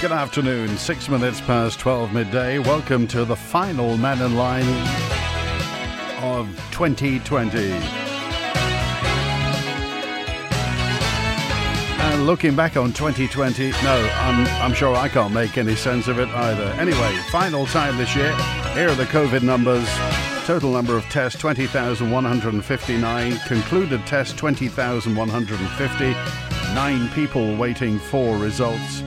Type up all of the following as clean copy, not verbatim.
Good afternoon, 6 minutes past 12 midday. Welcome to the final Man in Line of 2020. And looking back on 2020, no, I'm sure I can't make any sense of it either. Anyway, final time this year. Here are the COVID numbers. Total number of tests, 20,159. Concluded tests, 20,150. 9 people waiting for results.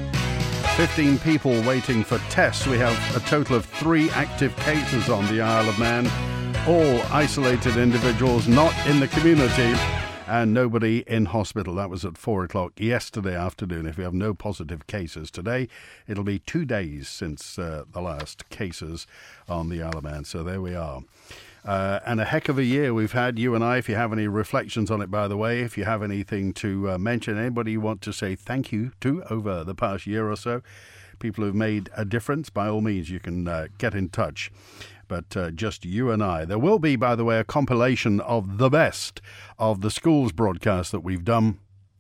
15 people waiting for tests. We have a total of 3 active cases on the Isle of Man. All isolated individuals, not in the community, and nobody in hospital. That was at 4 o'clock yesterday afternoon. If we have no positive cases today, it'll be 2 days since the last cases on the Isle of Man. So there we are. And a heck of a year we've had, you and I. If you have any reflections on it, by the way, if you have anything to mention, anybody you want to say thank you to over the past year or so, people who've made a difference, by all means, you can get in touch. But just you and I. There will be, by the way, a compilation of the best of the schools broadcast that we've done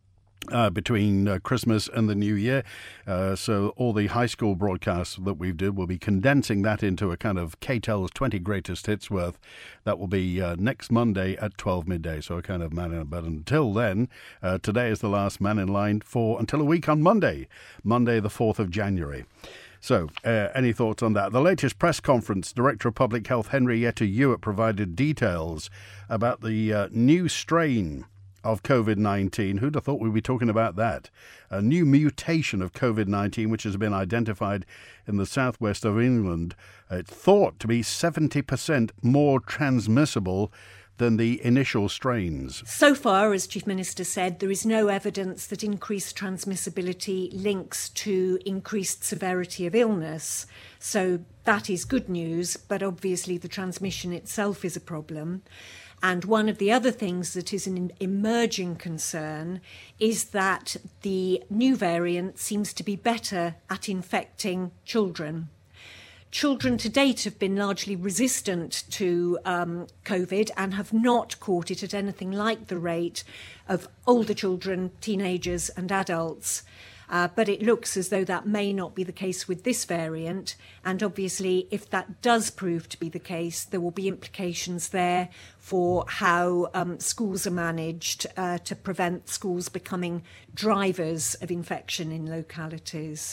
between Christmas and the New Year. So all the high school broadcasts that we've did, we'll be condensing that into a kind of KTEL's 20 greatest hits worth. That will be next Monday at 12 midday. So a kind of man in. But until then, today is the last Man in Line for until a week on Monday the 4th of January. So, any thoughts on that? The latest press conference, Director of Public Health Henrietta Ewart provided details about the new strain of COVID-19. Who'd have thought we'd be talking about that? A new mutation of COVID-19, which has been identified in the southwest of England. It's thought to be 70% more transmissible than the initial strains. So far, as Chief Minister said, there is no evidence that increased transmissibility links to increased severity of illness. So that is good news, but obviously the transmission itself is a problem. And one of the other things that is an emerging concern is that the new variant seems to be better at infecting children. Children to date have been largely resistant to COVID and have not caught it at anything like the rate of older children, teenagers and adults. But it looks as though that may not be the case with this variant. And obviously, if that does prove to be the case, there will be implications there for how schools are managed to prevent schools becoming drivers of infection in localities.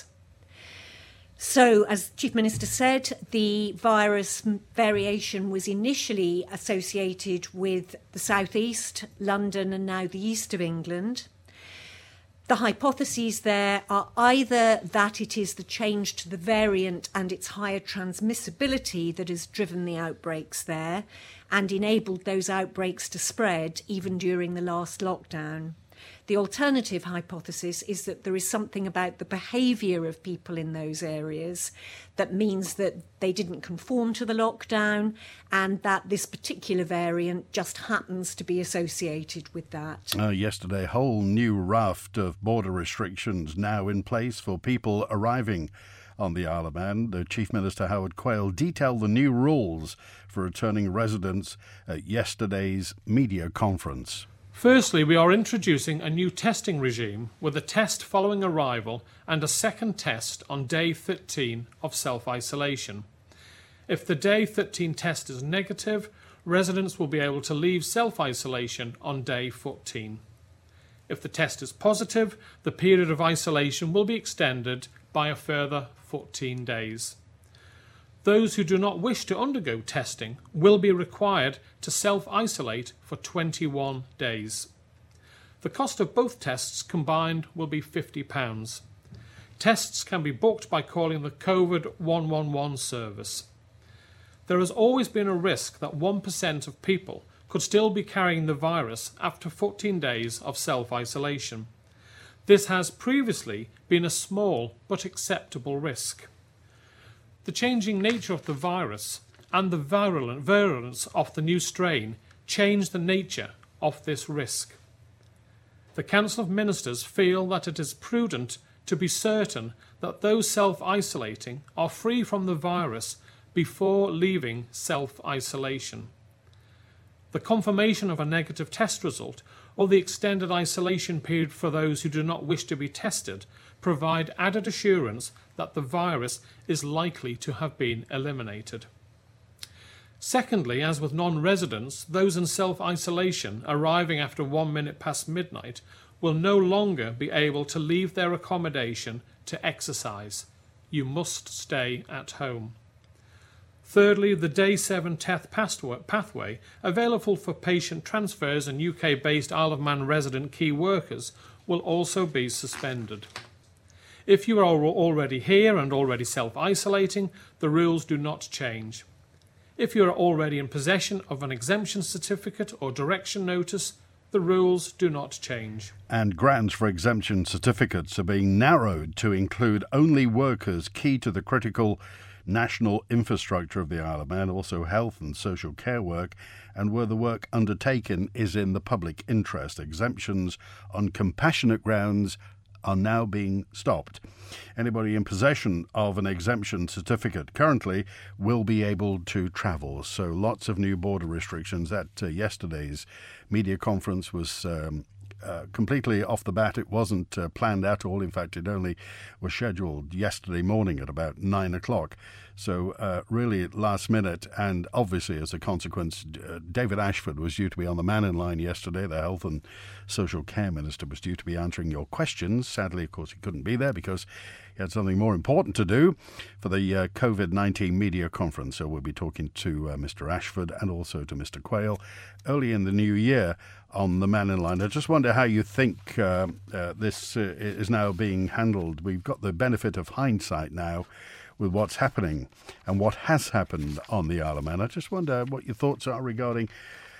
So, as Chief Minister said, the virus variation was initially associated with the southeast, London and now the east of England. The hypotheses there are either that it is the change to the variant and its higher transmissibility that has driven the outbreaks there and enabled those outbreaks to spread even during the last lockdown. The alternative hypothesis is that there is something about the behaviour of people in those areas that means that they didn't conform to the lockdown and that this particular variant just happens to be associated with that. Yesterday, a whole new raft of border restrictions now in place for people arriving on the Isle of Man. The Chief Minister, Howard Quayle, detailed the new rules for returning residents at yesterday's media conference. Firstly, we are introducing a new testing regime with a test following arrival and a second test on day 13 of self-isolation. If the day 13 test is negative, residents will be able to leave self-isolation on day 14. If the test is positive, the period of isolation will be extended by a further 14 days. Those who do not wish to undergo testing will be required to self-isolate for 21 days. The cost of both tests combined will be £50. Tests can be booked by calling the COVID 111 service. There has always been a risk that 1% of people could still be carrying the virus after 14 days of self-isolation. This has previously been a small but acceptable risk. The changing nature of the virus and the virulence of the new strain change the nature of this risk. The Council of Ministers feel that it is prudent to be certain that those self-isolating are free from the virus before leaving self-isolation. The confirmation of a negative test result or the extended isolation period for those who do not wish to be tested provide added assurance that the virus is likely to have been eliminated. Secondly, as with non-residents, those in self-isolation arriving after 1 minute past midnight will no longer be able to leave their accommodation to exercise. You must stay at home. Thirdly, the Day 7 TETH pathway, available for patient transfers and UK-based Isle of Man resident key workers, will also be suspended. If you are already here and already self-isolating, the rules do not change. If you are already in possession of an exemption certificate or direction notice, the rules do not change. And grants for exemption certificates are being narrowed to include only workers key to the critical national infrastructure of the Isle of Man, also health and social care work, and where the work undertaken is in the public interest. Exemptions on compassionate grounds are now being stopped. Anybody in possession of an exemption certificate currently will be able to travel. So lots of new border restrictions. At yesterday's media conference was completely off the bat. It wasn't planned at all. In fact, it only was scheduled yesterday morning at about 9 o'clock. So really last minute, and obviously as a consequence, David Ashford was due to be on the Man in Line yesterday. The Health and Social Care Minister was due to be answering your questions. Sadly, of course, he couldn't be there because he had something more important to do for the COVID-19 media conference. So we'll be talking to Mr. Ashford and also to Mr. Quayle early in the new year on the Man in Line. I just wonder how you think this is now being handled. We've got the benefit of hindsight now with what's happening and what has happened on the Isle of Man. I just wonder what your thoughts are regarding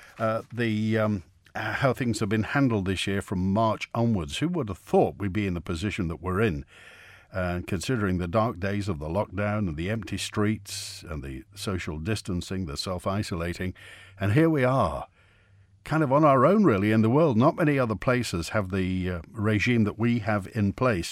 how things have been handled this year from March onwards. Who would have thought we'd be in the position that we're in? Considering the dark days of the lockdown and the empty streets and the social distancing, the self-isolating, and here we are, kind of on our own really in the world. Not many other places have the regime that we have in place,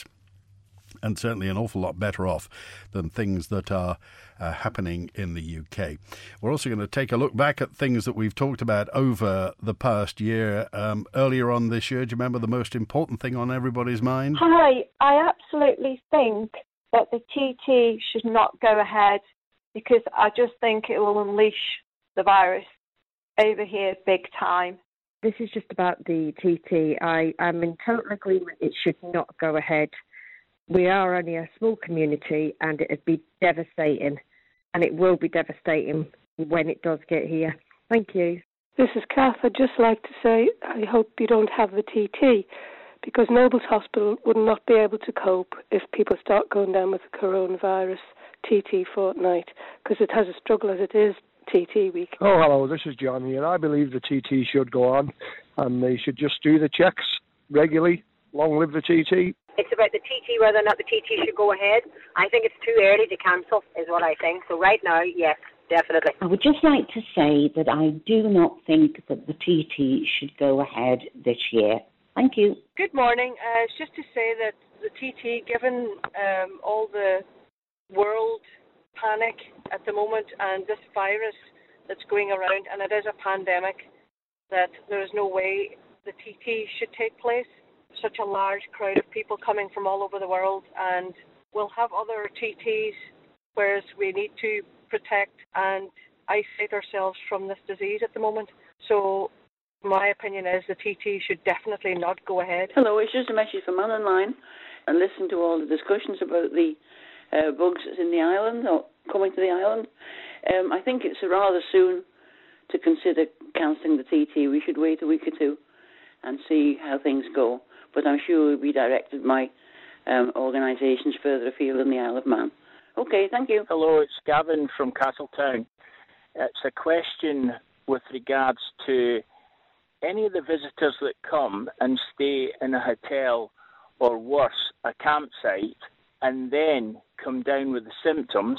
and certainly an awful lot better off than things that are happening in the UK. We're also going to take a look back at things that we've talked about over the past year. Earlier on this year, do you remember the most important thing on everybody's mind? Hi, I absolutely think that the TT should not go ahead because I just think it will unleash the virus over here big time. This is just about the TT. I'm in total agreement it should not go ahead. We are only a small community and it would be devastating, and it will be devastating when it does get here. Thank you. This is Kath. I'd just like to say I hope you don't have the TT, because Nobles Hospital would not be able to cope if people start going down with the coronavirus TT fortnight, because it has a struggle as it is TT week. Oh, hello, this is John here. I believe the TT should go on and they should just do the checks regularly. Long live the TT. It's about the TT, whether or not the TT should go ahead. I think it's too early to cancel, is what I think. So right now, yes, definitely. I would just like to say that I do not think that the TT should go ahead this year. Thank you. Good morning. It's just to say that the TT, given all the world panic at the moment and this virus that's going around, and it is a pandemic, that there is no way the TT should take place. Such a large crowd of people coming from all over the world, and we'll have other TTs, whereas we need to protect and isolate ourselves from this disease at the moment. So my opinion is the TT should definitely not go ahead. Hello, it's just a message from Man in Line, and listen to all the discussions about the bugs in the island or coming to the island. I think it's rather soon to consider cancelling the TT. We should wait a week or two and see how things go. But I'm sure we'll be directed by organisations further afield in the Isle of Man. Okay, thank you. Hello, it's Gavin from Castletown. It's a question with regards to any of the visitors that come and stay in a hotel or worse, a campsite, and then come down with the symptoms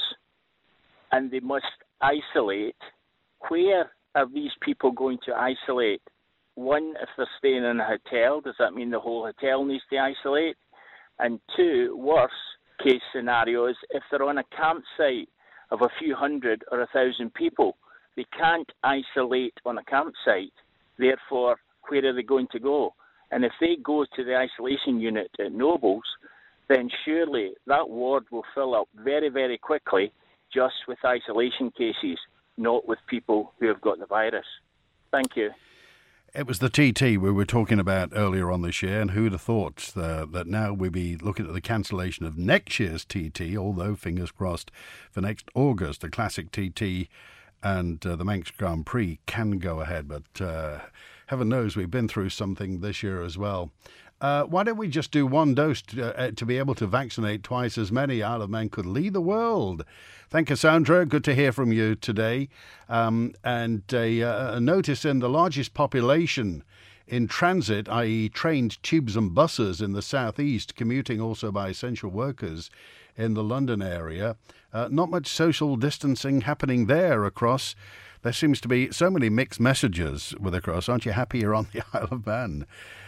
and they must isolate. Where are these people going to isolate? One, if they're staying in a hotel, does that mean the whole hotel needs to isolate? And two, worse case scenario is if they're on a campsite of a few hundred or 1,000 people, they can't isolate on a campsite. Therefore, where are they going to go? And if they go to the isolation unit at Nobles, then surely that ward will fill up very, very quickly just with isolation cases, not with people who have got the virus. Thank you. It was the TT we were talking about earlier on this year, and who would have thought that now we'd be looking at the cancellation of next year's TT, although fingers crossed for next August, the Classic TT and the Manx Grand Prix can go ahead, but heaven knows we've been through something this year as well. Why don't we just do one dose to be able to vaccinate twice as many? Isle of Man could lead the world. Thank you, Sandra. Good to hear from you today. And a notice in the largest population in transit, i.e. trains, tubes and buses in the southeast, commuting also by essential workers in the London area. Not much social distancing happening there across. There seems to be so many mixed messages with across. Aren't you happy you're on the Isle of Man?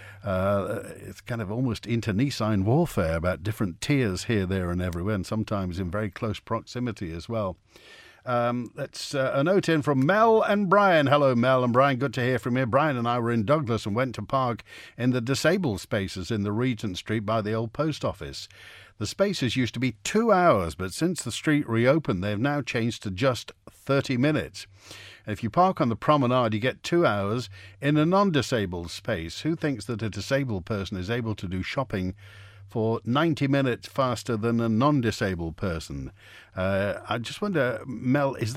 It's kind of almost internecine warfare about different tiers here, there and everywhere, and sometimes in very close proximity as well. That's a note in from Mel and Brian. Hello, Mel and Brian. Good to hear from you. Brian and I were in Douglas and went to park in the disabled spaces in the Regent Street by the old post office. The spaces used to be 2 hours, but since the street reopened, they've now changed to just 30 minutes. If you park on the promenade, you get 2 hours in a non-disabled space. Who thinks that a disabled person is able to do shopping for 90 minutes faster than a non-disabled person? I just wonder, Mel, is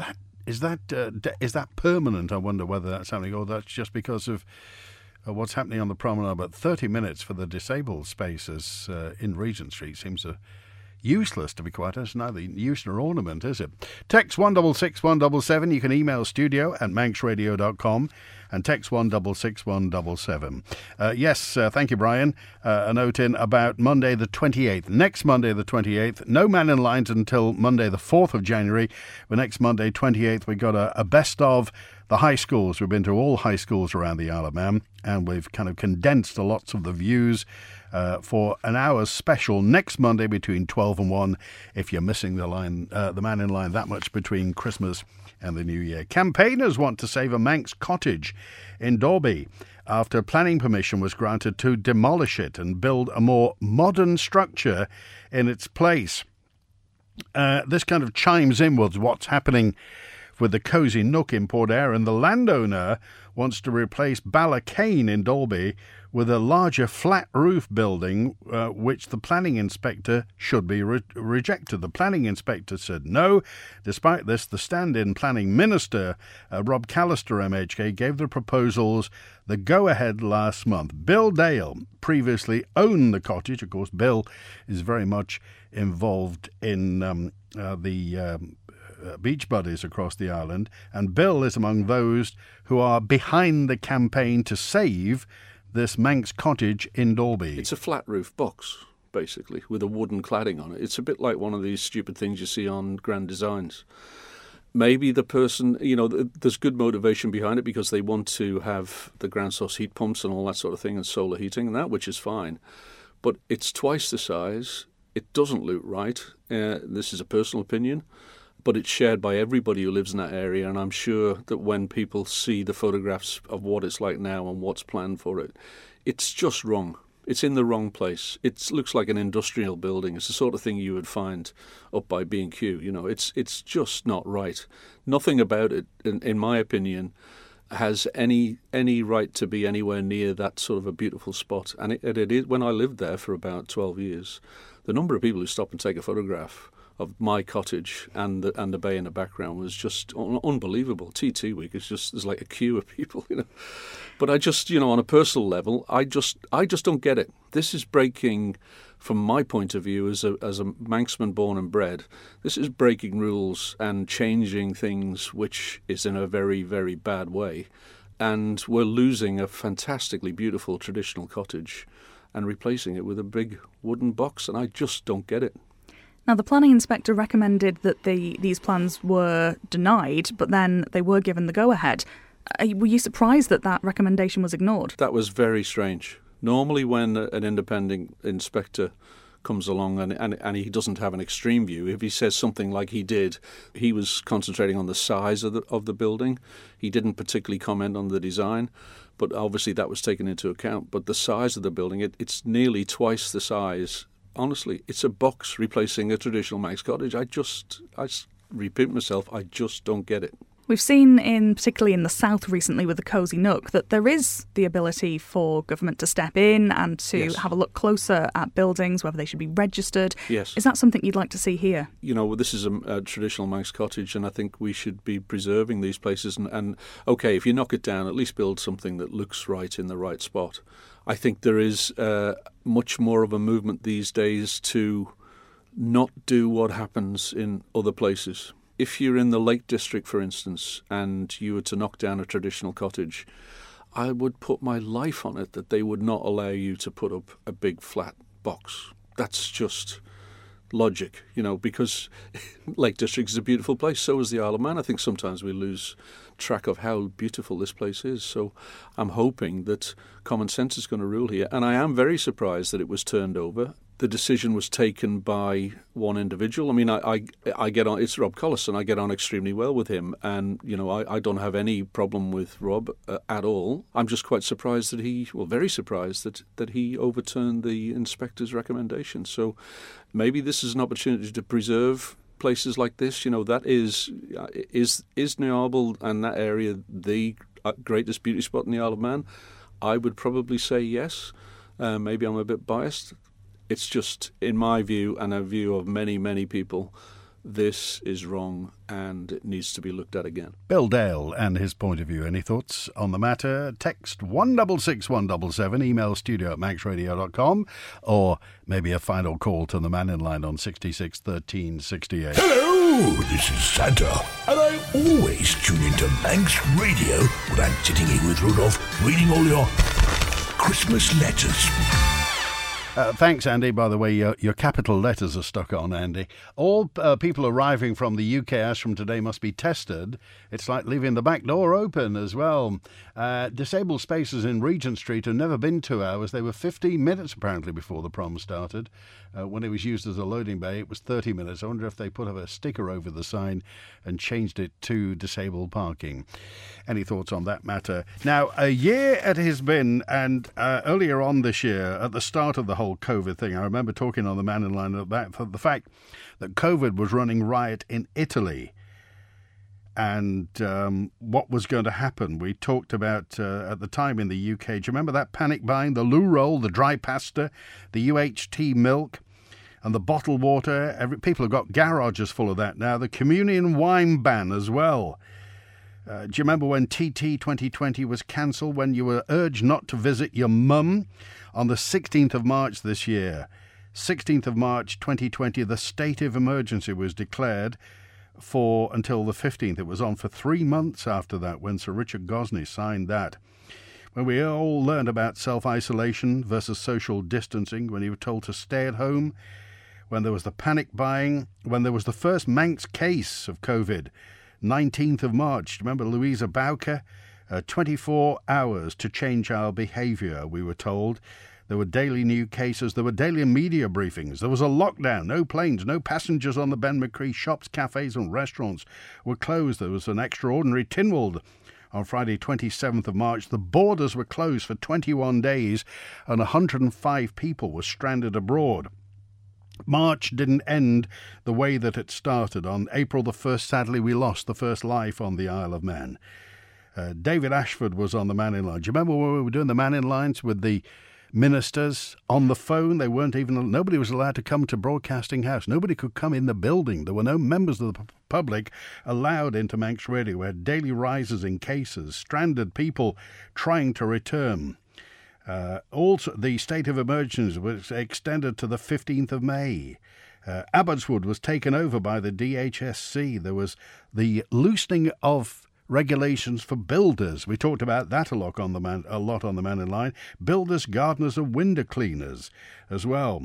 that permanent? I wonder whether that's happening, or that's just because of what's happening on the promenade. But 30 minutes for the disabled spaces in Regent Street seems useless, to be quite honest. Neither use nor ornament, is it? Text 166 You can email studio@manxradio.com and text 166 Yes, thank you, Brian. A note in about Monday the 28th. Next Monday the 28th. No man in lines until Monday the 4th of January. But next Monday 28th, we got a best of the high schools. We've been to all high schools around the Isle of Man, and we've kind of condensed lots of the views for an hour's special next Monday between 12 and 1, if you're missing the man in line that much between Christmas and the New Year. Campaigners want to save a Manx cottage in Dalby after planning permission was granted to demolish it and build a more modern structure in its place. This kind of chimes in with what's happening with the cosy nook in Port Erin. The landowner wants to replace Ballacane in Dalby with a larger flat roof building, which the planning inspector should be rejected. The planning inspector said no. Despite this, the stand-in planning minister, Rob Callister MHK, gave the proposals the go-ahead last month. Bill Dale previously owned the cottage. Of course, Bill is very much involved in the beach buddies across the island, and Bill is among those who are behind the campaign to save this Manx cottage in Dalby. It's a flat roof box, basically, with a wooden cladding on it. It's a bit like one of these stupid things you see on Grand Designs. Maybe the person, there's good motivation behind it because they want to have the ground source heat pumps and all that sort of thing and solar heating and that, which is fine. But it's twice the size. It doesn't look right. This is a personal opinion. But it's shared by everybody who lives in that area, and I'm sure that when people see the photographs of what it's like now and what's planned for it, it's just wrong. It's in the wrong place. It looks like an industrial building. It's the sort of thing you would find up by B&Q. It's just not right. Nothing about it, in my opinion, has any right to be anywhere near that sort of a beautiful spot. And it is. When I lived there for about 12 years, the number of people who stop and take a photograph of my cottage and the bay in the background was just unbelievable. TT week is just, there's like a queue of people, But I just, on a personal level, I just don't get it. This is breaking, from my point of view, as a Manxman born and bred, this is breaking rules and changing things, which is in a very, very bad way. And we're losing a fantastically beautiful traditional cottage and replacing it with a big wooden box, and I just don't get it. Now, the planning inspector recommended that these plans were denied, but then they were given the go-ahead. Were you surprised that recommendation was ignored? That was very strange. Normally when an independent inspector comes along and he doesn't have an extreme view, if he says something like he did, he was concentrating on the size of the building. He didn't particularly comment on the design, but obviously that was taken into account. But the size of the building, it's nearly twice the size honestly, it's a box replacing a traditional Manx cottage. I repeat myself, I just don't get it. We've seen, particularly in the south recently with the Cosy Nook, that there is the ability for government to step in and to have a look closer at buildings, whether they should be registered. Yes. Is that something you'd like to see here? You know, this is a traditional Manx cottage, and I think we should be preserving these places. And okay, if you knock it down, at least build something that looks right in the right spot. I think there is much more of a movement these days to not do what happens in other places. If you're in the Lake District, for instance, and you were to knock down a traditional cottage, I would put my life on it that they would not allow you to put up a big flat box. That's just logic, you know, because Lake District is a beautiful place. So is the Isle of Man. I think sometimes we lose track of how beautiful this place is. So I'm hoping that common sense is going to rule here. And I am very surprised that it was turned over. The decision was taken by one individual. I mean, I get on, it's Rob Collison. I get on extremely well with him. And, you know, I don't have any problem with Rob at all. I'm just quite surprised very surprised that he overturned the inspector's recommendation. So maybe this is an opportunity to preserve places like this. You know, that is Niarbyl and that area the greatest beauty spot in the Isle of Man? I would probably say yes. Maybe I'm a bit biased. It's just, in my view, and a view of many, many people, this is wrong and it needs to be looked at again. Bill Dale and his point of view. Any thoughts on the matter? Text 166177, email studio@manxradio.com, or maybe a final call to the man in line on 66 13 68. Hello, this is Santa, and I always tune into Manx Radio when I'm sitting here with Rudolph reading all your Christmas letters. Thanks, Andy. By the way, your capital letters are stuck on, Andy. All people arriving from the UK as from today must be tested. It's like leaving the back door open as well. Disabled spaces in Regent Street have never been 2 hours. They were 15 minutes, apparently, before the prom started. When it was used as a loading bay, it was 30 minutes. I wonder if they put up a sticker over the sign and changed it to disabled parking. Any thoughts on that matter? Now, a year it has been, and earlier on this year, at the start of the whole COVID thing, I remember talking on the Man in Line about the fact that COVID was running riot in Italy and what was going to happen. We talked about, at the time in the UK, do you remember that panic buying? The loo roll, the dry pasta, the UHT milk and the bottled water. People have got garages full of that now. The communion wine ban as well. Do you remember when TT 2020 was cancelled, when you were urged not to visit your mum? On the 16th of March this year, 16th of March 2020, the state of emergency was declared for until the 15th. It was on for 3 months after that when Sir Richard Gosney signed that. When we all learned about self-isolation versus social distancing, when you were told to stay at home, when there was the panic buying, when there was the first Manx case of COVID, 19th of March. Remember Louisa Bowker? 24 hours to change our behaviour, we were told. There were daily new cases. There were daily media briefings. There was a lockdown. No planes, no passengers on the Ben McCree. Shops, cafes and restaurants were closed. There was an extraordinary Tynwald on Friday, 27th of March. The borders were closed for 21 days and 105 people were stranded abroad. March didn't end the way that it started. On April the 1st, sadly, we lost the first life on the Isle of Man. David Ashford was on the Man in Line. Do you remember when we were doing the Man in Lines with the ministers on the phone? Nobody was allowed to come to Broadcasting House. Nobody could come in the building. There were no members of the public allowed into Manx Radio. We had daily rises in cases, stranded people trying to return. Also, the state of emergency was extended to the 15th of May. Abbotswood was taken over by the DHSC. There was the loosening of regulations for builders. We talked about that a lot on the Man in Line. Builders, gardeners and window cleaners as well.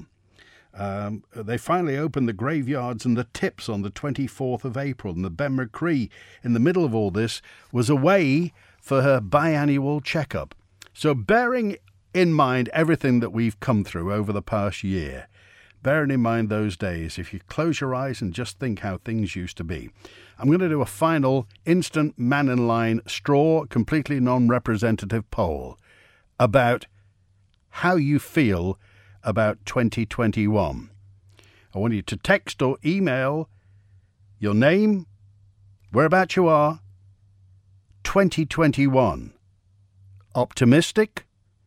They finally opened the graveyards and the tips on the 24th of April. And the Ben McCree, in the middle of all this, was away for her biannual checkup. So bearing in mind everything that we've come through over the past year, bearing in mind those days, if you close your eyes and just think how things used to be, I'm going to do a final instant Man in Line straw, completely non-representative poll about how you feel about 2021. I want you to text or email your name, whereabouts you are, 2021. Optimistic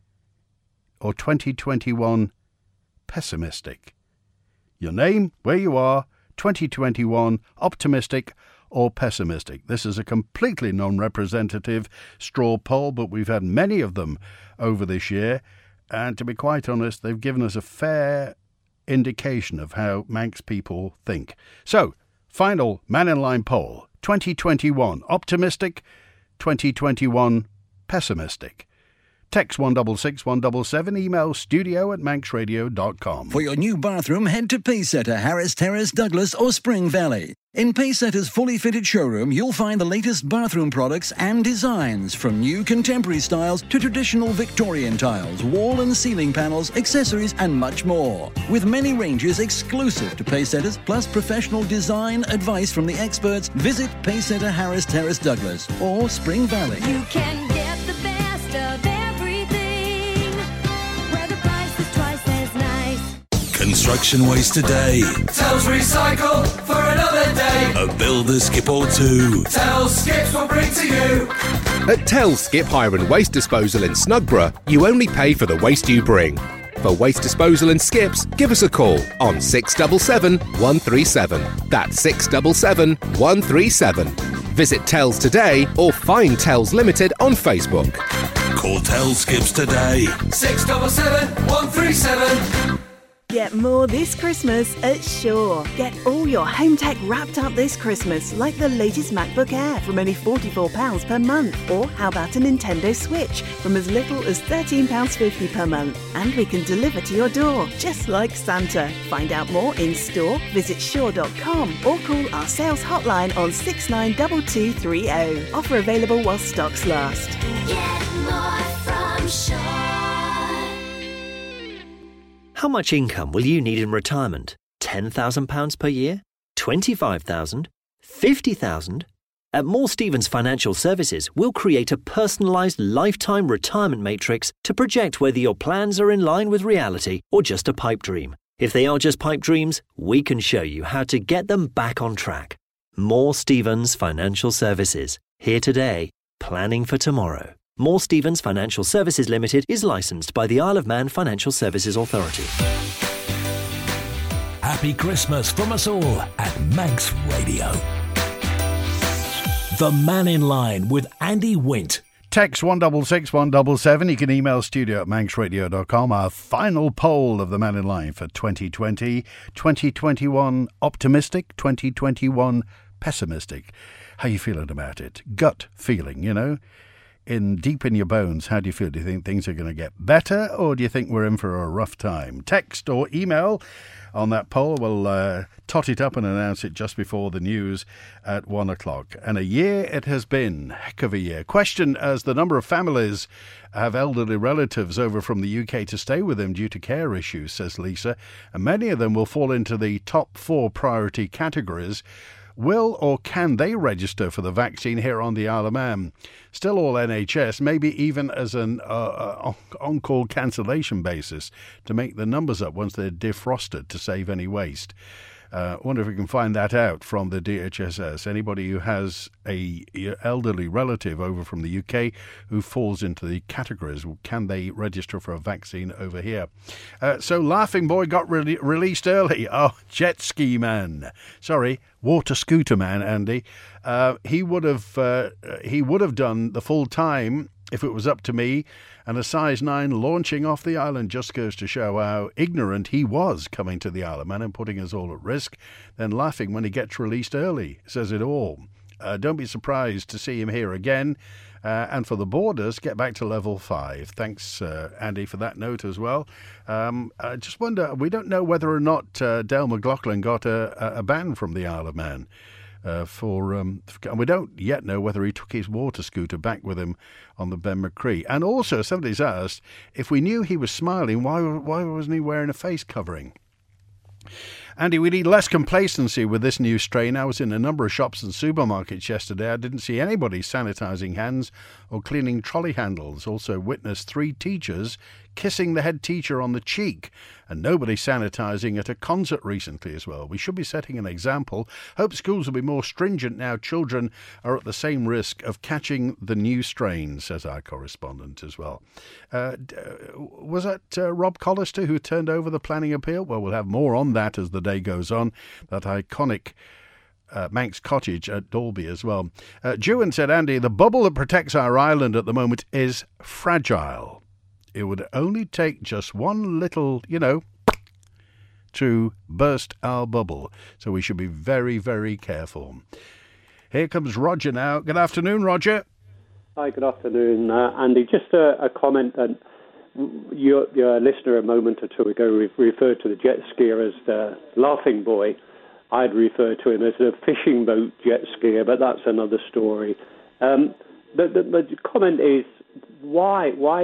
or 2021 pessimistic? Your name, where you are, 2021 optimistic or pessimistic. This is a completely non-representative straw poll, but we've had many of them over this year, and to be quite honest, they've given us a fair indication of how Manx people think. So, final Man in Line poll, 2021 optimistic, 2021 pessimistic. Text 166 177, email studio@manxradio.com. For your new bathroom, head to Pacesetter, Harris Terrace, Douglas or Spring Valley. In Pacesetter's fully fitted showroom, you'll find the latest bathroom products and designs, from new contemporary styles to traditional Victorian tiles, wall and ceiling panels, accessories and much more. With many ranges exclusive to Pacesetters, plus professional design advice from the experts, visit Pacesetter, Harris Terrace, Douglas or Spring Valley. You can get the best of everything, where the price is twice as nice. Construction waste today. Tells recycle for another day. A builder skip or two. Tells Skips will bring to you. At Tells Skip Hire and Waste Disposal in Snugborough, you only pay for the waste you bring. For waste disposal and skips, give us a call on 677 137. That's 677 137. Visit Tells today or find Tells Limited on Facebook. Call Tells Skips today. 677 137. Get more this Christmas at Shaw. Get all your home tech wrapped up this Christmas, like the latest MacBook Air from only £44 per month. Or how about a Nintendo Switch from as little as £13.50 per month? And we can deliver to your door, just like Santa. Find out more in store, visit shaw.com or call our sales hotline on 692230. Offer available while stocks last. Get more from Shaw. How much income will you need in retirement? £10,000 per year? $25,000? $50,000? At Moore Stephens Financial Services, we'll create a personalised lifetime retirement matrix to project whether your plans are in line with reality or just a pipe dream. If they are just pipe dreams, we can show you how to get them back on track. Moore Stephens Financial Services. Here today, planning for tomorrow. Moore Stephens Financial Services Limited is licensed by the Isle of Man Financial Services Authority. Happy Christmas from us all at Manx Radio. The Man in Line with Andy Wint. Text 166 177. You can email studio@manxradio.com. Our final poll of the Man in Line for 2020. 2021 optimistic, 2021 pessimistic. How you feeling about it? Gut feeling, you know? Deep in your bones, how do you feel? Do you think things are going to get better, or do you think we're in for a rough time? Text or email on that poll. We'll tot it up and announce it just before the news at 1 o'clock. And a year it has been. Heck of a year. Question as the number of families have elderly relatives over from the UK to stay with them due to care issues, says Lisa. And many of them will fall into the top 4 priority categories. Will or can they register for the vaccine here on the Isle of Man? Still all NHS, maybe even as an on-call cancellation basis to make the numbers up once they're defrosted to save any waste. I wonder if we can find that out from the DHSS. Anybody who has a elderly relative over from the UK who falls into the categories, can they register for a vaccine over here? So Laughing Boy got released early. Oh, jet ski man. Sorry, water scooter man, Andy. He would have done the full time if it was up to me, and a size 9 launching off the island just goes to show how ignorant he was coming to the Isle of Man and putting us all at risk. Then laughing when he gets released early says it all. Don't be surprised to see him here again. And for the borders, get back to level 5. Thanks, Andy, for that note as well. I just wonder, we don't know whether or not Dale McLaughlin got a ban from the Isle of Man. And we don't yet know whether he took his water scooter back with him on the Ben McCree. And also, somebody's asked, if we knew he was smiling, why wasn't he wearing a face covering? Andy, we need less complacency with this new strain. I was in a number of shops and supermarkets yesterday. I didn't see anybody sanitising hands or cleaning trolley handles. Also witnessed 3 teachers kissing the head teacher on the cheek, and nobody sanitising at a concert recently as well. We should be setting an example. Hope schools will be more stringent now. Children are at the same risk of catching the new strain, says our correspondent as well. Was that Rob Collister who turned over the planning appeal? Well, we'll have more on that as the day goes on. That iconic Manx Cottage at Dalby as well. Dewan said, Andy, the bubble that protects our island at the moment is fragile. It would only take just one little, to burst our bubble. So we should be very, very careful. Here comes Roger now. Good afternoon, Roger. Hi, good afternoon, Andy. Just a comment. Your listener a moment or two ago referred to the jet skier as the laughing boy. I'd refer to him as a fishing boat jet skier, but that's another story. The comment is, why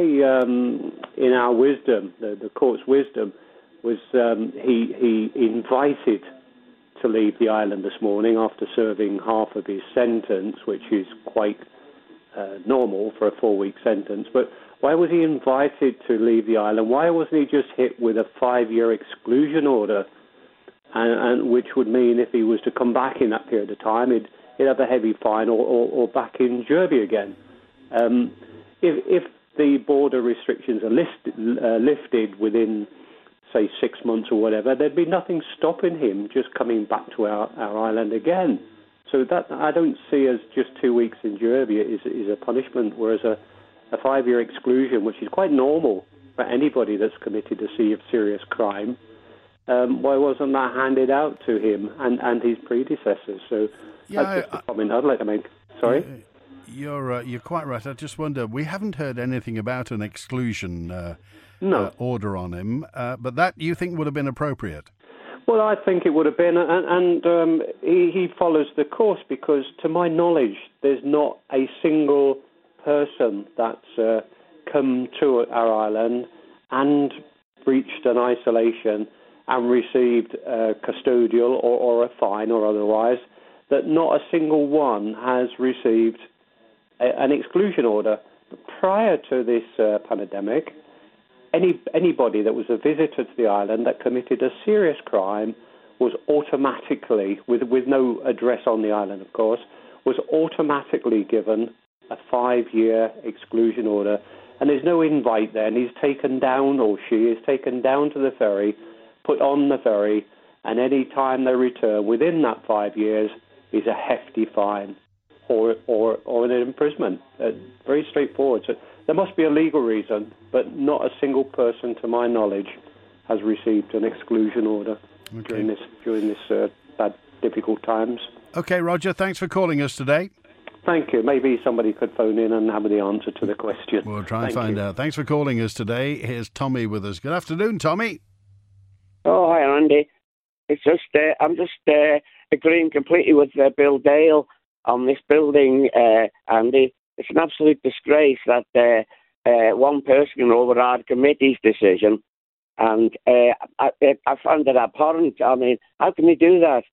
in our wisdom, the court's wisdom, was he invited to leave the island this morning after serving half of his sentence, which is quite normal for a 4-week sentence. But why was he invited to leave the island? Why wasn't he just hit with a 5-year exclusion order, and which would mean if he was to come back in that period of time, he'd have a heavy fine or back in Derby again? If the border restrictions are lifted within, say, 6 months or whatever, there'd be nothing stopping him just coming back to our island again. So that I don't see as just 2 weeks in Derby is a punishment, whereas a 5-year exclusion, which is quite normal for anybody that's committed a serious crime, why wasn't that handed out to him and his predecessors? So that's just a comment I'd like to make. Sorry? You're quite right. I just wonder, we haven't heard anything about an exclusion order on him, but that you think would have been appropriate? Well, I think it would have been, and he follows the course because, to my knowledge, there's not a single person that's come to our island and breached an isolation and received a custodial or a fine or otherwise, that not a single one has received an exclusion order. Prior to this pandemic, anybody that was a visitor to the island that committed a serious crime was automatically, with no address on the island, of course, was automatically given a 5-year exclusion order. And there's no invite then. He's taken down, or she is taken down to the ferry, put on the ferry, and any time they return within that 5 years is a hefty fine or an imprisonment. Very straightforward. So there must be a legal reason, but not a single person, to my knowledge, has received an exclusion order during this bad, difficult times. Okay, Roger, thanks for calling us today. Thank you. Maybe somebody could phone in and have the answer to the question. We'll try and find out. Thanks for calling us today. Here's Tommy with us. Good afternoon, Tommy. Oh, hi, Andy. It's just I'm just agreeing completely with Bill Dale on this building, Andy. It's an absolute disgrace that one person can override a committee's decision, and I found it abhorrent. I mean, how can he do that?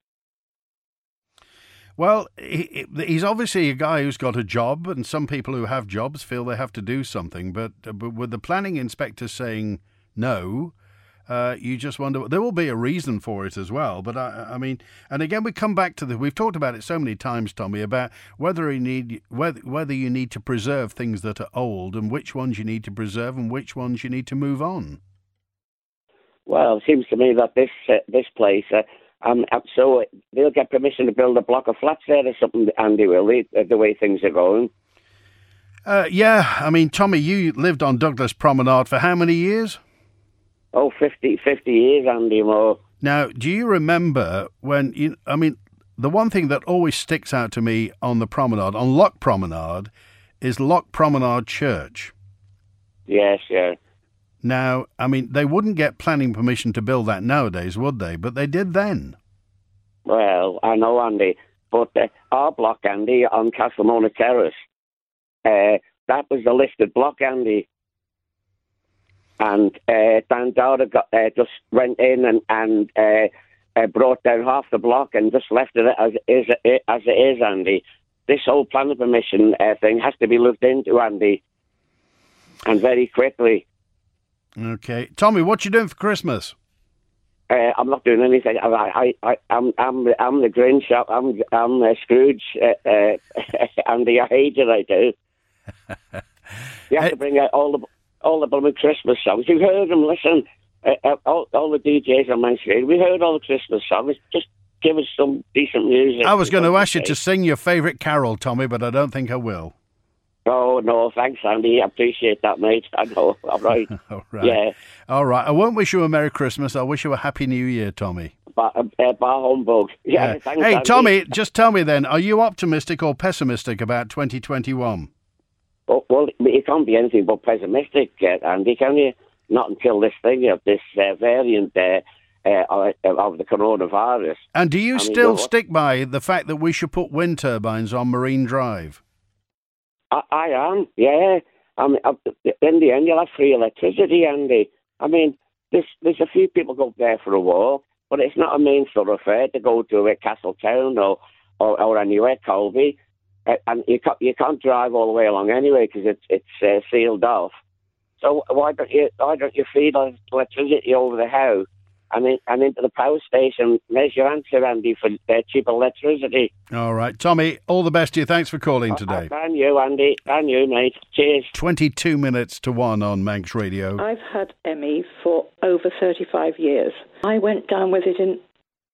Well, he's obviously a guy who's got a job, and some people who have jobs feel they have to do something. But with the planning inspector saying no, you just wonder. There will be a reason for it as well. But I mean, and again, we come back to we've talked about it so many times, Tommy, about whether you need to preserve things that are old, and which ones you need to preserve, and which ones you need to move on. Well, it seems to me that this place. So they'll get permission to build a block of flats there or something, Andy, will they, the way things are going? Yeah, I mean, Tommy, you lived on Douglas Promenade for how many years? Oh, 50 years, Andy, more. Now, do you remember when, the one thing that always sticks out to me on the promenade, on Loch Promenade, is Loch Promenade Church. Yes, yeah. Now, I mean, they wouldn't get planning permission to build that nowadays, would they? But they did then. Well, I know, Andy, but our block, Andy, on Castlemona Terrace, that was the listed block, Andy. And Dan Dowder just went in and brought down half the block and just left it as it is, Andy. This whole planning permission thing has to be looked into, Andy, and very quickly. Okay, Tommy, what you doing for Christmas? I'm not doing anything. I'm the Grinch. I'm Scrooge. Andy, I hate it. I do. You have to bring out all the blooming Christmas songs. You've heard them. Listen, all the DJs on Manx Radio. We heard all the Christmas songs. Just give us some decent music. I was going to ask you to sing your favourite carol, Tommy, but I don't think I will. Oh, no, thanks, Andy. I appreciate that, mate. I know. All right. All right. Yeah. All right. I won't wish you a Merry Christmas. I'll wish you a Happy New Year, Tommy. Bar humbug. Yeah, thanks, Hey, Andy. Tommy, just tell me then, are you optimistic or pessimistic about 2021? Well, you can't be anything but pessimistic, Andy, can you? Not until this variant of the coronavirus. And do you still stick by the fact that we should put wind turbines on Marine Drive? I am, yeah. I mean, in the end, you'll have free electricity, Andy. I mean, there's a few people go up there for a walk, but it's not a main thoroughfare to go to Castletown or anywhere, Colby. And you can't drive all the way along anyway because it's sealed off. So why don't you feed electricity over the house and into the power station? There's your answer, Andy, for cheap electricity. All right, Tommy. All the best to you. Thanks for calling today. And you, Andy. And you, mate. Cheers. 22 minutes to 1 on Manx Radio. I've had ME for over 35 years. I went down with it in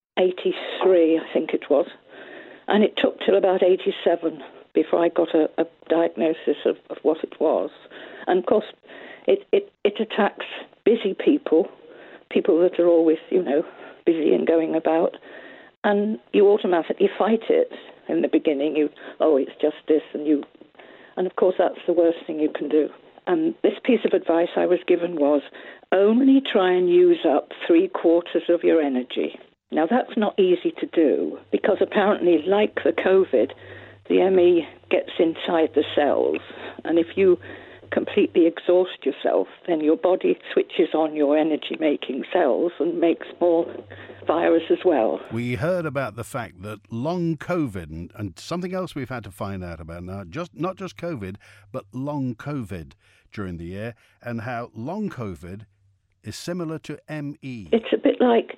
83, I think it was. And it took till about 87 before I got a diagnosis of what it was. And, of course, it attacks busy people that are always, busy and going about. And you automatically fight it in the beginning. It's just this. And, of course, that's the worst thing you can do. And this piece of advice I was given was only try and use up 3/4 of your energy. Now, that's not easy to do because apparently, like the COVID, the ME gets inside the cells. And if you completely exhaust yourself, then your body switches on your energy-making cells and makes more virus as well. We heard about the fact that long COVID, and something else we've had to find out about now, not just COVID, but long COVID during the year, and how long COVID is similar to ME. It's a bit like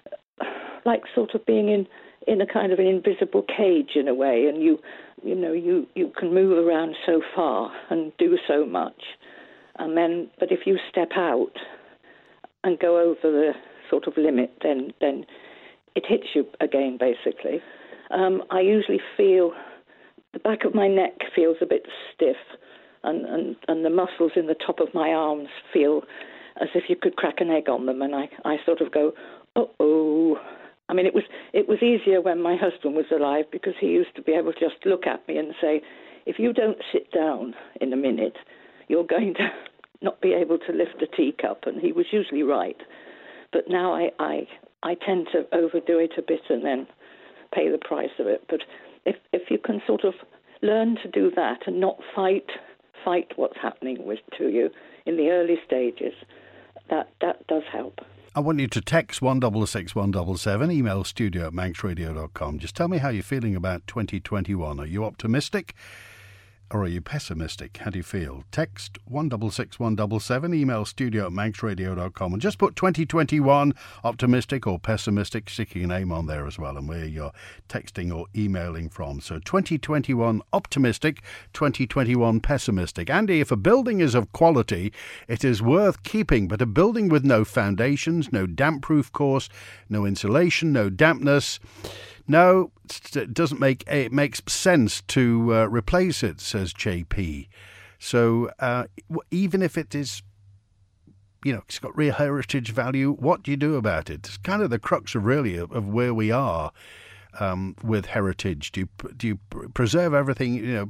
sort of being in a kind of an invisible cage in a way, and you can move around so far and do so much, but if you step out and go over the sort of limit, then it hits you again, basically. I usually feel the back of my neck feels a bit stiff, and the muscles in the top of my arms feel as if you could crack an egg on them, and I sort of go, uh-oh. I mean, it was easier when my husband was alive because he used to be able to just look at me and say, if you don't sit down in a minute, you're going to not be able to lift a teacup, and he was usually right. But now I tend to overdo it a bit and then pay the price of it. But if you can sort of learn to do that and not fight what's happening to you in the early stages, that does help. I want you to text 166 177, email studio@manxradio.com. Just tell me how you're feeling about 2021. Are you optimistic or are you pessimistic? How do you feel? Text 166 177, email studio@manxradio.com, and just put 2021 optimistic or pessimistic, sticking a name on there as well and where you're texting or emailing from. So 2021 optimistic, 2021 pessimistic. Andy, if a building is of quality, it is worth keeping, but a building with no foundations, no damp-proof course, no insulation, no dampness, no, it doesn't make it makes sense to replace it, says JP. So even if it is, it's got real heritage value, what do you do about it? It's kind of the crux of where we are with heritage. Do you preserve everything,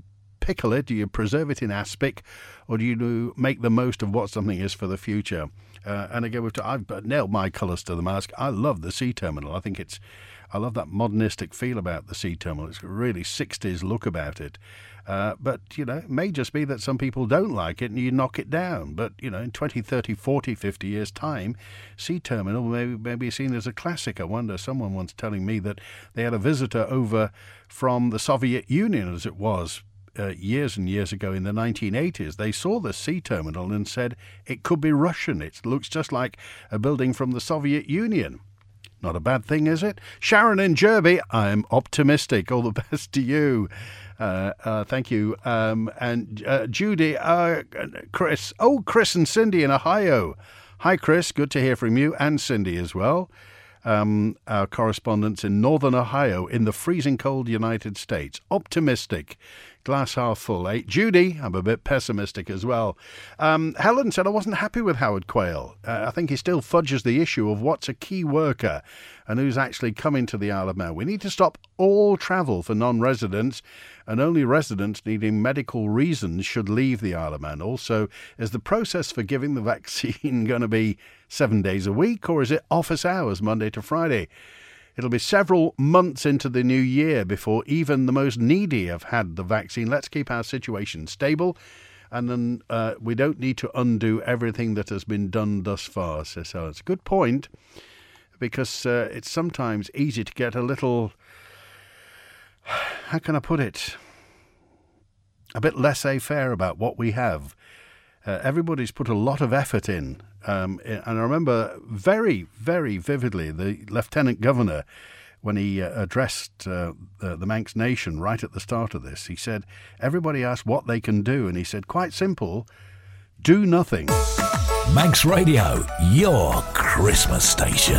pickle it? Do you preserve it in aspic? Or do you make the most of what something is for the future? And again, I've nailed my colours to the mast. I love the Sea Terminal. I love that modernistic feel about the Sea Terminal. It's a really 60s look about it. But, it may just be that some people don't like it and you knock it down. But, in 20, 30, 40, 50 years' time, Sea Terminal may be seen as a classic. I wonder, someone once telling me that they had a visitor over from the Soviet Union, as it was years and years ago in the 1980s. They saw the Sea Terminal and said it could be Russian. It looks just like a building from the Soviet Union. Not a bad thing, is it? Sharon in Derby, I'm optimistic. All the best to you. Thank you. And Judy, Chris. Oh, Chris and Cindy in Ohio. Hi, Chris. Good to hear from you. And Cindy as well. Our correspondents in Northern Ohio in the freezing cold United States. Optimistic. Glass half full, eh? Judy, I'm a bit pessimistic as well. Helen said I wasn't happy with Howard Quayle. I think he still fudges the issue of what's a key worker and who's actually coming to the Isle of Man. We need to stop all travel for non-residents, and only residents needing medical reasons should leave the Isle of Man. Also, is the process for giving the vaccine going to be 7 days a week, or is it office hours, Monday to Friday? It'll be several months into the new year before even the most needy have had the vaccine. Let's keep our situation stable, and then we don't need to undo everything that has been done thus far. So it's a good point, because it's sometimes easy to get a little, how can I put it, a bit laissez-faire about what we have. Everybody's put a lot of effort in. And I remember very, very vividly the Lieutenant Governor, when he addressed the Manx Nation right at the start of this, he said, everybody asked what they can do. And he said, quite simple, do nothing. Manx Radio, your Christmas station.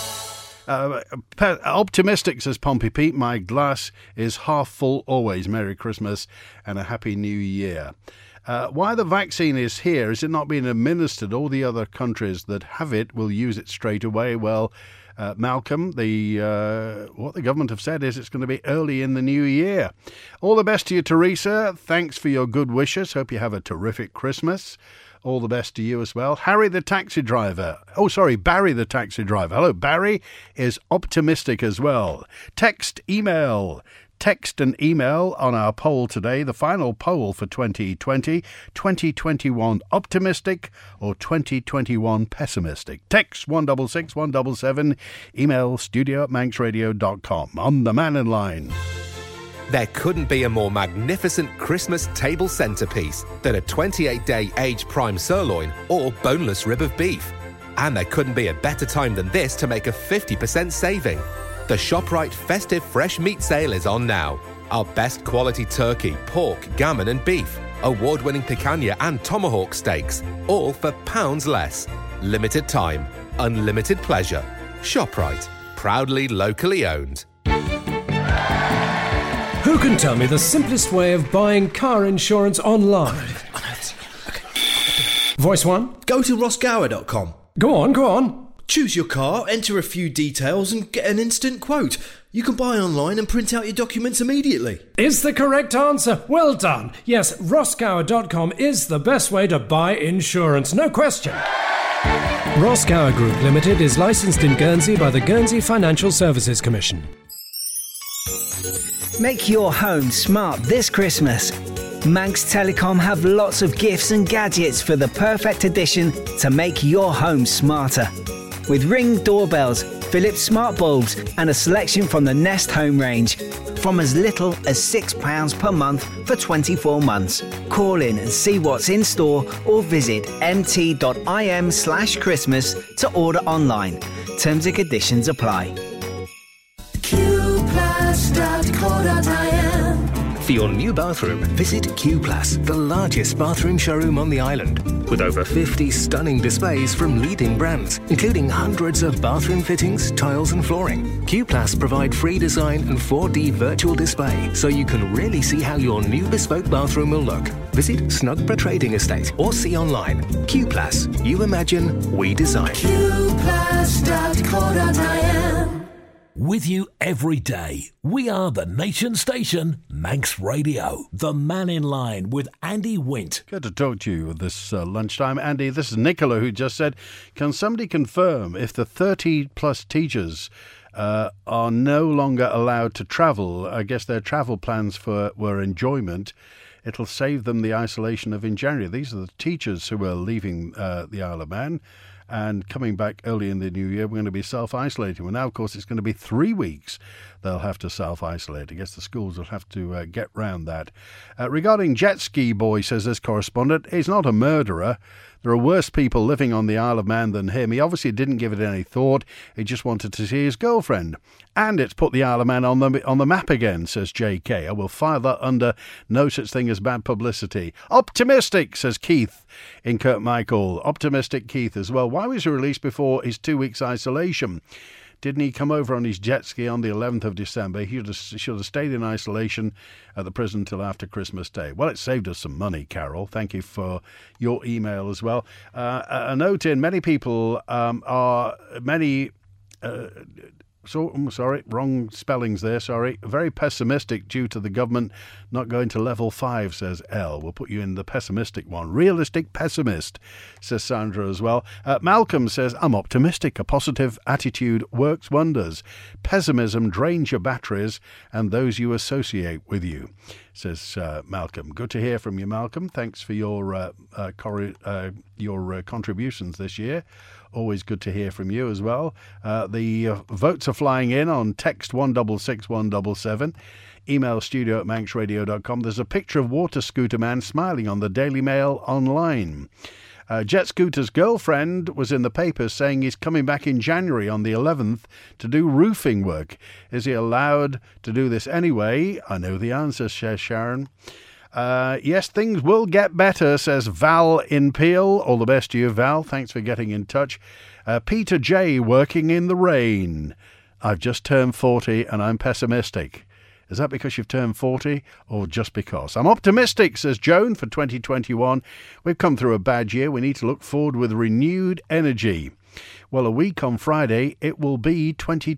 Optimistic, says Pompey Pete. My glass is half full always. Merry Christmas and a Happy New Year. Why the vaccine is here, is it not being administered? All the other countries that have it will use it straight away. Well, Malcolm, what the government have said is it's going to be early in the new year. All the best to you, Teresa. Thanks for your good wishes. Hope you have a terrific Christmas. All the best to you as well. Harry the taxi driver. Oh, sorry, Barry the taxi driver. Hello, Barry is optimistic as well. Text and email on our poll today. The final poll for 2020. 2021 optimistic or 2021 pessimistic. Text 166 177. Email studio@manxradio.com. On the Man in Line. There couldn't be a more magnificent Christmas table centrepiece than a 28-day aged prime sirloin or boneless rib of beef. And there couldn't be a better time than this to make a 50% saving. The ShopRite Festive Fresh Meat Sale is on now. Our best quality turkey, pork, gammon and beef, award-winning picanha and tomahawk steaks, all for pounds less. Limited time, unlimited pleasure. ShopRite, proudly locally owned. Who can tell me the simplest way of buying car insurance online? Voice one. Go to rossgower.com. Go on. Choose your car, enter a few details and get an instant quote. You can buy online and print out your documents immediately. Is the correct answer. Well done. Yes, rossgower.com is the best way to buy insurance. No question. Rossgower Group Limited is licensed in Guernsey by the Guernsey Financial Services Commission. Make your home smart this Christmas. Manx Telecom have lots of gifts and gadgets for the perfect addition to make your home smarter. With Ring doorbells, Philips smart bulbs and a selection from the Nest home range. From as little as £6 per month for 24 months. Call in and see what's in store or visit mt.im/Christmas to order online. Terms and conditions apply. For your new bathroom, visit Q Plus, the largest bathroom showroom on the island. With over 50 stunning displays from leading brands, including hundreds of bathroom fittings, tiles and flooring. Q Plus provide free design and 4D virtual display, so you can really see how your new bespoke bathroom will look. Visit Snugborough Trading Estate or see online. Q Plus, you imagine, we design. Qplus.co.il. With you every day. We are the nation station, Manx Radio. The Man in Line with Andy Wint. Good to talk to you this lunchtime. Andy, this is Nicola who just said, can somebody confirm if the 30-plus teachers are no longer allowed to travel? I guess their travel plans were enjoyment. It'll save them the isolation of in January. These are the teachers who are leaving the Isle of Man and coming back early in the new year. We're going to be self-isolating. Well, now, of course, it's going to be 3 weeks they'll have to self-isolate. I guess the schools will have to get round that. Regarding Jet Ski Boy, says this correspondent, he's not a murderer. There are worse people living on the Isle of Man than him. He obviously didn't give it any thought. He just wanted to see his girlfriend. And it's put the Isle of Man on the map again, says JK. I will file that under no such thing as bad publicity. Optimistic, says Keith in Kirkmichael. Optimistic Keith as well. Why was he released before his 2 weeks isolation? Didn't he come over on his jet ski on the 11th of December? He should have stayed in isolation at the prison till after Christmas Day. Well, it saved us some money, Carol. Thank you for your email as well. A note in, many people wrong spellings there, sorry. Very pessimistic due to the government not going to level 5, says L. We'll put you in the pessimistic one. Realistic pessimist, says Sandra as well. Malcolm says, I'm optimistic. A positive attitude works wonders. Pessimism drains your batteries and those you associate with you, says Malcolm. Good to hear from you, Malcolm. Thanks for your contributions this year. Always good to hear from you as well. The votes are flying in on text 166177. Email studio@manxradio.com. There's a picture of Water Scooter Man smiling on the Daily Mail online. Jet Scooter's girlfriend was in the papers saying he's coming back in January on the 11th to do roofing work. Is he allowed to do this anyway? I know the answer, says Sharon. Yes, things will get better, says Val in Peel. All the best to you, Val. Thanks for getting in touch. Peter J. working in the rain. I've just turned 40 and I'm pessimistic. Is that because you've turned 40 or just because? I'm optimistic, says Joan, for 2021. We've come through a bad year. We need to look forward with renewed energy. Well, a week on Friday, it will be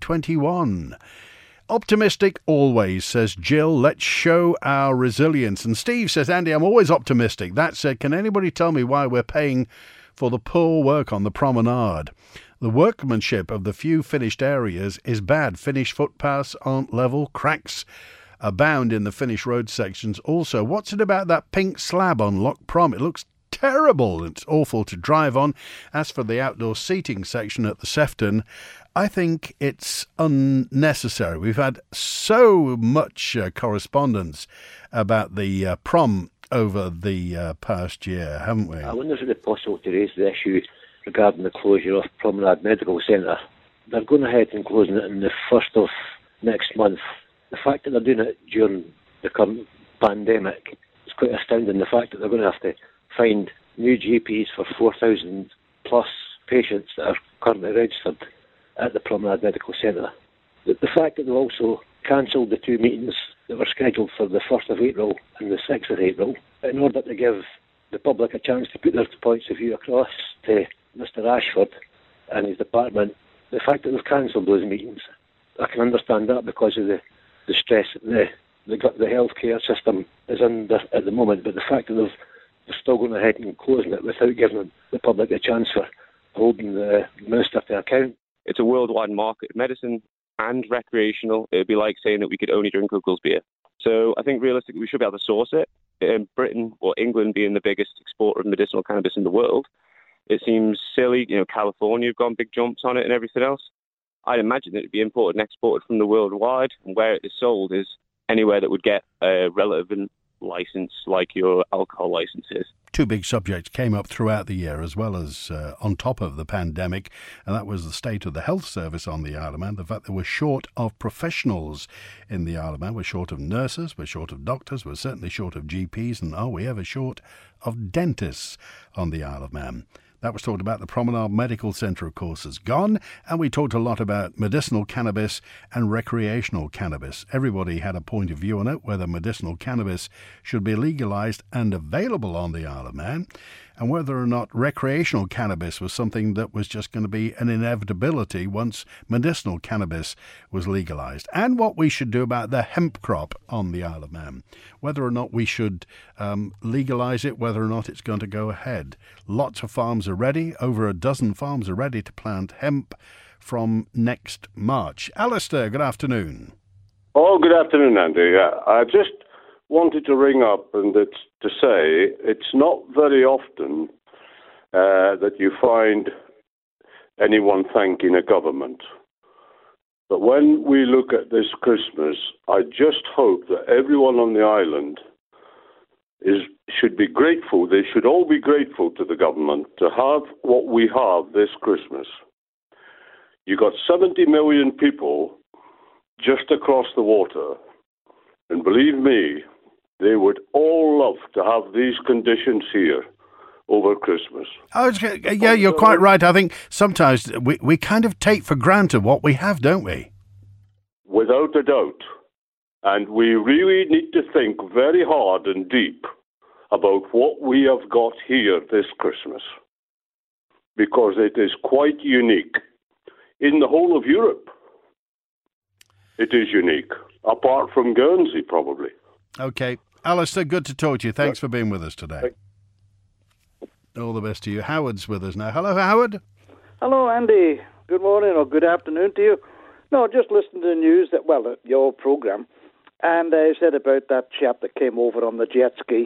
2021. Optimistic always, says Jill. Let's show our resilience. And Steve says, Andy, I'm always optimistic. That said, can anybody tell me why we're paying for the poor work on the promenade? The workmanship of the few finished areas is bad. Finished footpaths aren't level. Cracks abound in the finished road sections. Also, what's it about that pink slab on Loch Prom? It looks terrible. It's awful to drive on. As for the outdoor seating section at the Sefton, I think it's unnecessary. We've had so much correspondence about the prom over the past year, haven't we? I wonder if it's possible to raise the issue regarding the closure of Promenade Medical Centre. They're going ahead and closing it on the 1st of next month. The fact that they're doing it during the current pandemic is quite astounding. The fact that they're going to have to find new GPs for 4,000 plus patients that are currently registered at the Promenade Medical Centre. The fact that they've also cancelled the 2 meetings that were scheduled for the 1st of April and the 6th of April in order to give the public a chance to put their points of view across to Mr Ashford and his department. The fact that they've cancelled those meetings, I can understand that because of the stress that the healthcare system is under at the moment, but the fact that they're still going ahead and closing it without giving the public a chance for holding the minister to account. It's a worldwide market, medicine and recreational. It would be like saying that we could only drink Uggles beer. So I think realistically we should be able to source it. In Britain or England being the biggest exporter of medicinal cannabis in the world, it seems silly. California have gone big jumps on it and everything else. I'd imagine that it'd be imported and exported from the worldwide, and where it is sold is anywhere that would get a relevant license like your alcohol licenses. Two big subjects came up throughout the year as well as on top of the pandemic, and that was the state of the health service on the Isle of Man, the fact that we're short of professionals in the Isle of Man. We're short of nurses, we're short of doctors, we're certainly short of GPs, and are we ever short of dentists on the Isle of Man? That was talked about. The Promenade Medical Centre, of course, is gone, and we talked a lot about medicinal cannabis and recreational cannabis. Everybody had a point of view on it, whether medicinal cannabis should be legalised and available on the Isle of Man. and whether or not recreational cannabis was something that was just going to be an inevitability once medicinal cannabis was legalised, and what we should do about the hemp crop on the Isle of Man, whether or not we should legalise it, whether or not it's going to go ahead. Lots of farms are ready, over a dozen farms are ready to plant hemp from next March. Alistair, good afternoon. Oh, good afternoon, Andy. I just wanted to ring up and to say it's not very often that you find anyone thanking a government. But when we look at this Christmas, I just hope that everyone on the island should be grateful. They should all be grateful to the government to have what we have this Christmas. You got 70 million people just across the water, and believe me, they would all love to have these conditions here over Christmas. Yeah, you're quite right. I think sometimes we kind of take for granted what we have, don't we? Without a doubt. And we really need to think very hard and deep about what we have got here this Christmas, because it is quite unique. In the whole of Europe, it is unique, apart from Guernsey, probably. Okay. Alistair, good to talk to you. Thanks for being with us today. All the best to you. Howard's with us now. Hello, Howard. Hello, Andy. Good morning or good afternoon to you. No, just listened to the news, your programme, and I said about that chap that came over on the jet ski.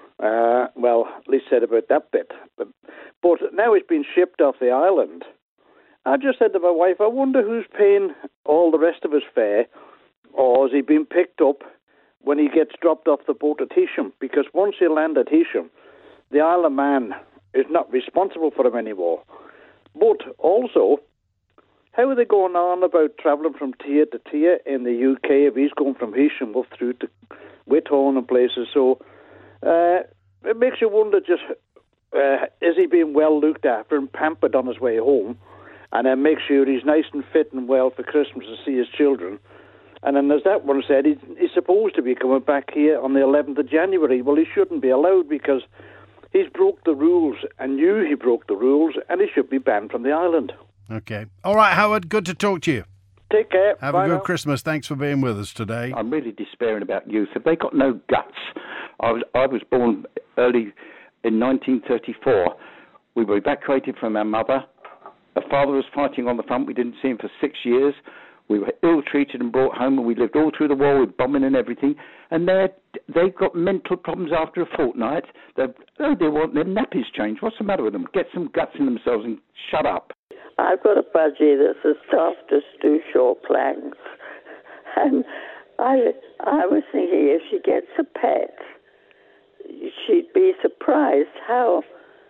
At least said about that bit. But now he's been shipped off the island. I just said to my wife, I wonder who's paying all the rest of his fare, or has he been picked up when he gets dropped off the boat at Heysham? Because once he lands at Heysham, the Isle of Man is not responsible for him anymore. But also, how are they going on about travelling from tier to tier in the UK if he's going from Heysham up through to Whithorn and places? So it makes you wonder just, is he being well looked after and pampered on his way home? And then make sure he's nice and fit and well for Christmas to see his children. And then as that one said, he's supposed to be coming back here on the 11th of January. Well, he shouldn't be allowed because he's broke the rules and knew he broke the rules, and he should be banned from the island. Okay. All right, Howard, good to talk to you. Take care. Have Bye a good now. Christmas. Thanks for being with us today. I'm really despairing about youth. Have they got no guts? I was born early in 1934. We were evacuated from our mother. Our father was fighting on the front. We didn't see him for 6 years. We were ill-treated and brought home, and we lived all through the war with bombing and everything. And they've got mental problems after a fortnight. They want their nappies changed. What's the matter with them? Get some guts in themselves and shut up. I've got a budgie that's as soft as two short planks. And I was thinking if she gets a pet, she'd be surprised how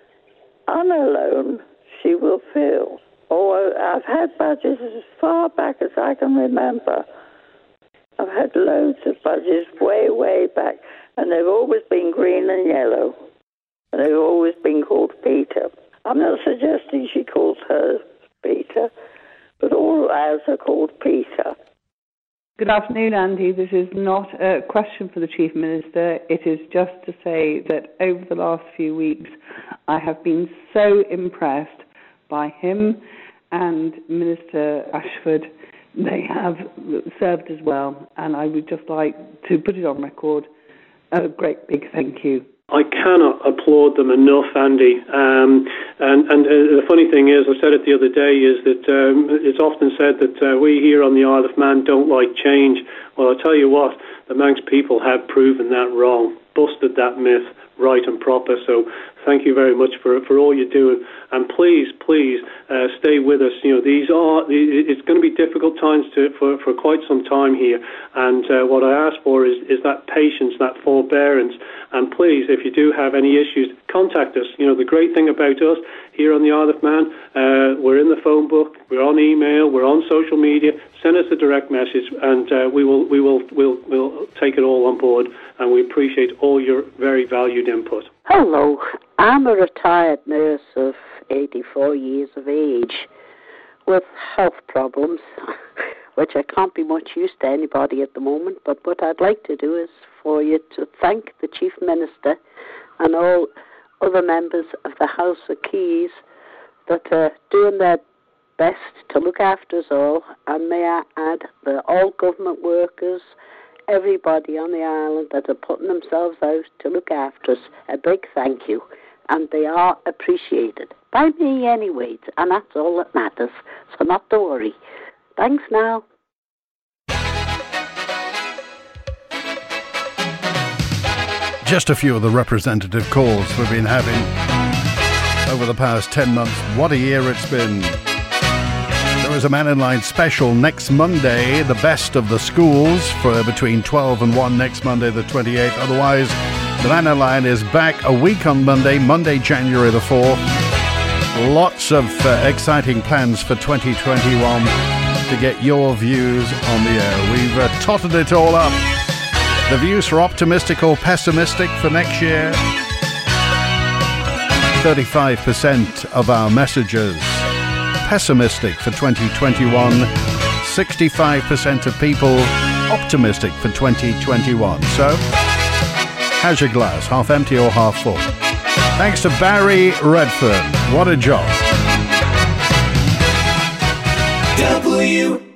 unalone she will feel. Oh, I've had budgies as far back as I can remember. I've had loads of budgies way, way back, and they've always been green and yellow, and they've always been called Peter. I'm not suggesting she calls hers Peter, but all ours are called Peter. Good afternoon, Andy. This is not a question for the Chief Minister. It is just to say that over the last few weeks, I have been so impressed by him and Minister Ashford. They have served as well, and I would just like to put it on record, a great big thank you. I cannot applaud them enough, Andy. And the funny thing is, I said it the other day, is that it's often said that we here on the Isle of Man don't like change. Well, I'll tell you what, the Manx people have proven that wrong, busted that myth right and proper. So thank you very much for all you're doing. And please, stay with us. You know, it's going to be difficult times for quite some time here. And what I ask for is that patience, that forbearance. And please, if you do have any issues, contact us. You know, the great thing about us here on the Isle of Man, we're in the phone book, we're on email, we're on social media. Send us a direct message, and we'll take it all on board. And we appreciate all your very valued input. Hello, I'm a retired nurse of 84 years of age with health problems, which I can't be much use to anybody at the moment, but what I'd like to do is for you to thank the Chief Minister and all other members of the House of Keys that are doing their best to look after us all, and may I add the all government workers, everybody on the island that are putting themselves out to look after us, a big thank you, and they are appreciated by me anyway, and that's all that matters, so not to worry. Thanks now. Just a few of the representative calls we've been having over the past 10 months. What a year it's been. There is a Man in Line special next Monday, the best of the schools, for between 12 and 1 next Monday the 28th. Otherwise, the Man in Line is back a week on Monday, January the 4th. Lots of exciting plans for 2021 to get your views on the air. We've totted it all up. The views are optimistic or pessimistic for next year. 35% of our messages pessimistic for 2021. 65% of people optimistic for 2021. So, how's your glass? Half empty or half full? Thanks to Barry Redfern. What a job.